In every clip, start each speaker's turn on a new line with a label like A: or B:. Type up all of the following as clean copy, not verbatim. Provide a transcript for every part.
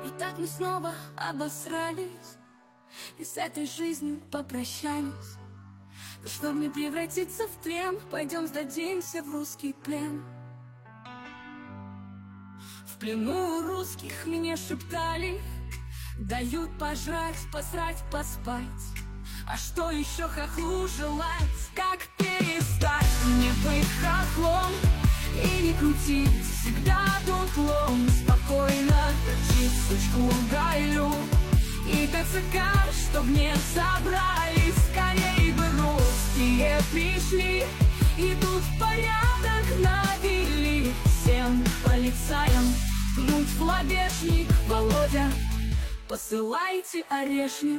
A: И так мы снова обосрались и с этой жизнью попрощались. Чтобы не превратиться в тлен, пойдем сдадимся в русский плен. В плену у русских мне шептали: дают пожрать, посрать, поспать. А что еще хохлу желать? Как перестать мне быть хохлом и не крутить всегда дутлом? Спокойно точить сучку гайлю и ТЦК, чтоб не собрались. Скорей бы русские пришли и тут порядок навели. Всем полицаям пнуть в лобешник: Володя, посылайте орешник.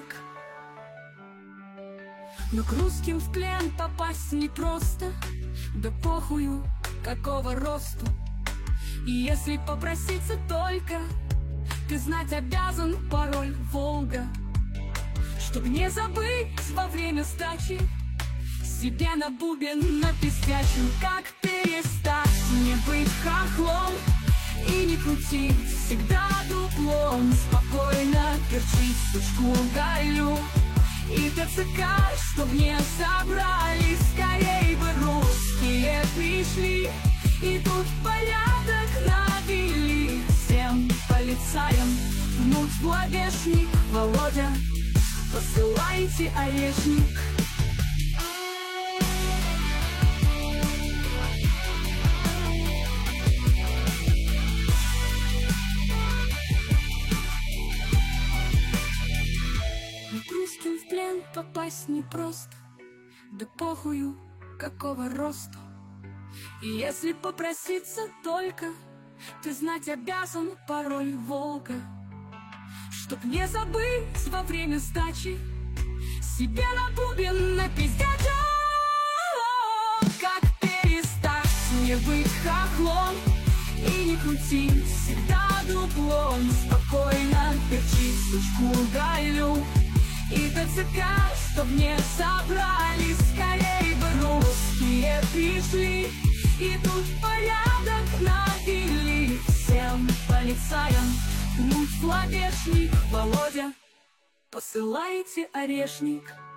A: Но к русским в плен попасть непросто, да похую, какого росту. И если попроситься только, ты знать обязан пароль Волга. Чтоб не забыть во время сдачи себе на бубен напиздячу. Как перестать мне быть хохлом и не крутить всегда дуплом? Спокойно перчить сучку гайлю и ТЦК, чтоб не собрались. Скорей бы русские пришли и тут порядок навели. Всем полицаям пнуть в лобешник: Володя, посылайте орешник. К русским в плен попасть непросто, да похую, какого росту. И если попроситься только, ты знать обязан пароль Волга. Чтоб не забыть во время сдачи себе на бубен напиздять. Как перестать мне быть хохлом и не крутить всегда дуплом? Спокойно перчить сучку гайлю и ТЦК, чтоб не собрались. Скорей бы русские пришли и тут порядок навели. Всем полицаям пнуть в лобешник: Володя, посылайте орешник.